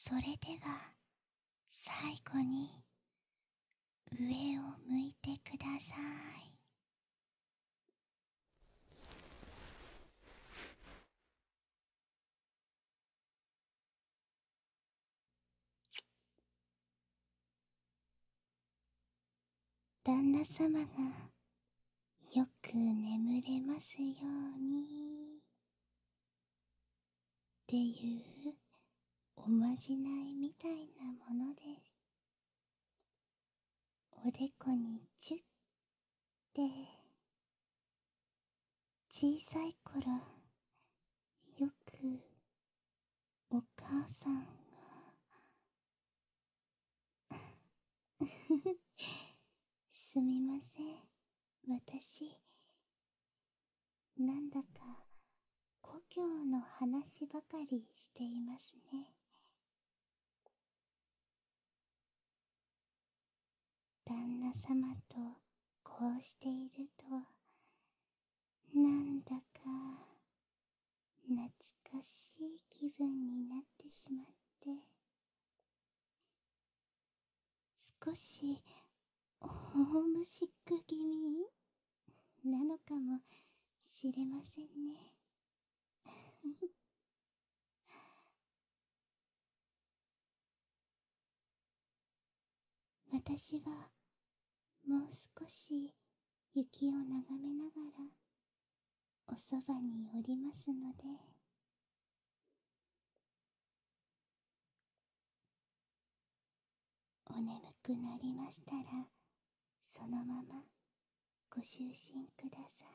それでは最後に上を向いてください。旦那様がよく眠れますようにっていうおまじないみたいなものです。おでこにチュッて小さい頃よくお母さんがすみません、私なんだか故郷の話ばかりしていますね。旦那様とこうしているとなんだか懐かしい気分になってしまって、少しホームシック気味なのかもしれませんね。私はもう少し雪を眺めながらおそばにおりますので、お眠くなりましたらそのままご就寝ください。